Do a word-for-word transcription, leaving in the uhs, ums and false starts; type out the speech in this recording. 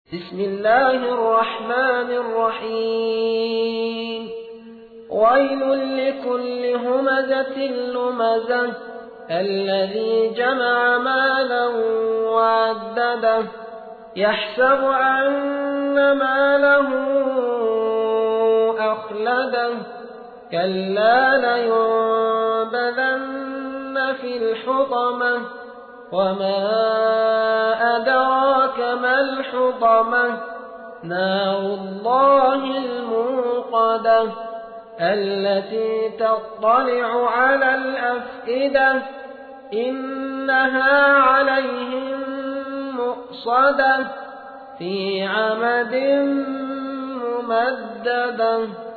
بسم الله الرحمن الرحيم ويل لكل همزة لمزة الذي جمع مالا وعدده يحسب أن ماله أخلده كلا لينبذن في الحطمة وما أدراك ما الحطمة نار الله الموقدة التي تطلع على الأفئدة إنها عليهم مؤصدة في عمد ممددة.